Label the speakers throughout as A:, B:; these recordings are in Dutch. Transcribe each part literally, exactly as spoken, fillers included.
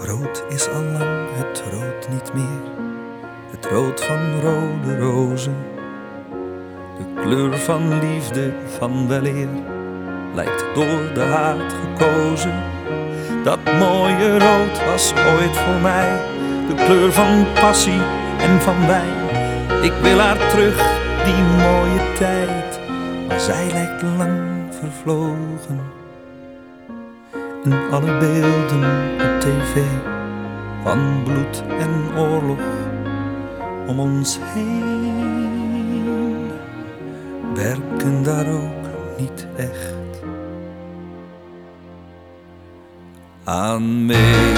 A: Rood is al lang het rood niet meer, het rood van rode rozen. De kleur van liefde, van weleer, lijkt door de haat gekozen. Dat mooie rood was ooit voor mij de kleur van passie en van wijn. Ik wil haar terug, die mooie tijd, maar zij lijkt lang vervlogen. In alle beelden op tv van bloed en oorlog om ons heen werken daar ook niet echt aan mee.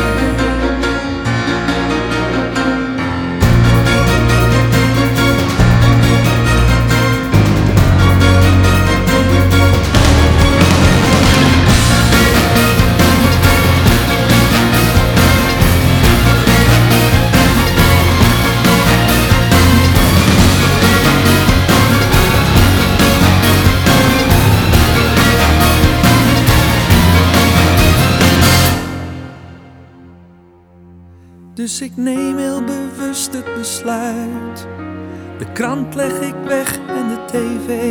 A: Dus ik neem heel bewust het besluit. De krant leg ik weg en de tv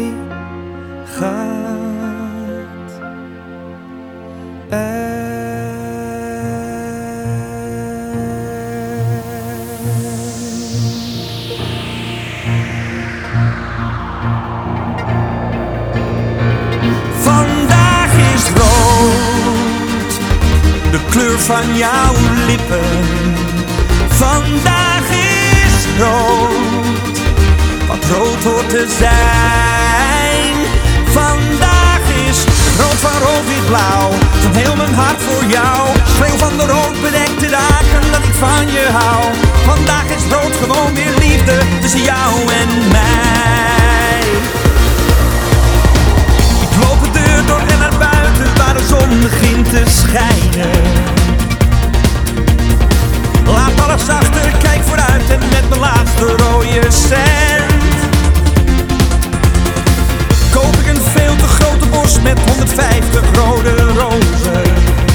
A: gaat uit. Vandaag is rood, de kleur van jouw lippen. Vandaag is rood, wat rood hoort te zijn. Vandaag is het rood van rood-wit-blauw, van heel mijn hart voor jou. Schreeuw van de rood bedekte dagen dat ik van je hou. Vandaag is rood gewoon weer liefde tussen jou en mij. Ik loop de deur door en naar buiten waar de zon begint te schijnen. Laat alles achter, kijk vooruit en met mijn laatste rode cent koop ik een veel te grote bos met honderdvijftig rode rozen.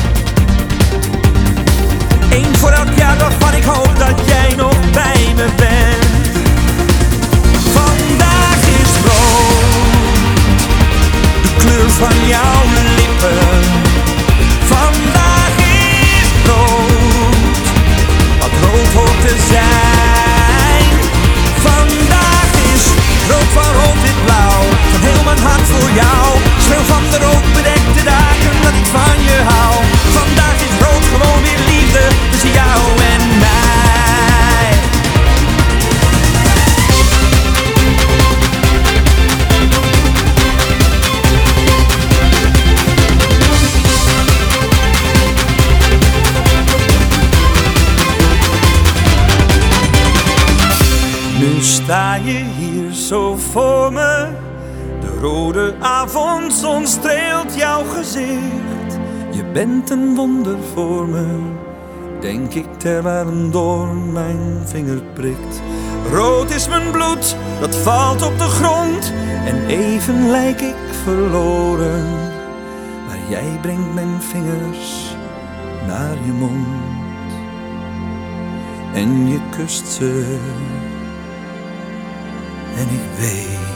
A: Eén voor elk jaar waarvan ik hoop dat jij nog bij me bent. Vandaag is rood, de kleur van jouw lippen. Vandaag is rood, wat rood hoort te zijn. Vandaag is rood van rood-wit-blauw, van heel mijn hart voor jou. Schreeuw van de rood bedekte dagen dat ik van je hou. Vandaag is rood gewoon weer liefde tussen jou en mij. Nu sta je hier zo voor me, de rode avondzon streelt jouw gezicht. Je bent een wonder voor me, denk ik terwijl een doorn mijn vinger prikt. Rood is mijn bloed, dat valt op de grond en even lijk ik verloren. Maar jij brengt mijn vingers naar je mond en je kust ze. En ik weet,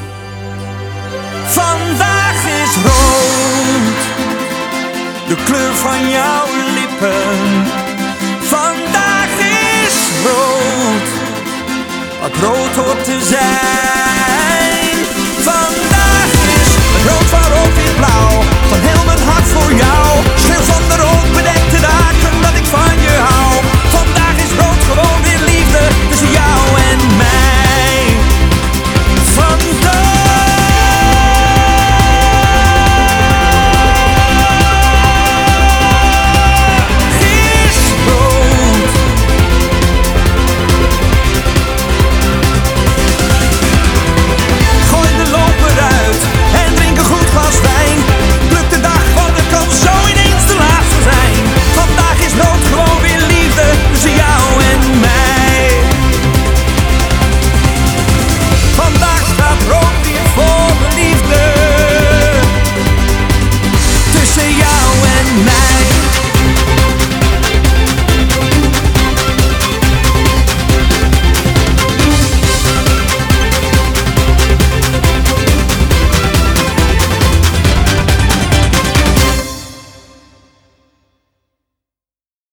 A: vandaag is rood, de kleur van jouw lippen. Vandaag is rood, wat rood hoort te zijn. Vandaag is rood van rood-wit-blauw,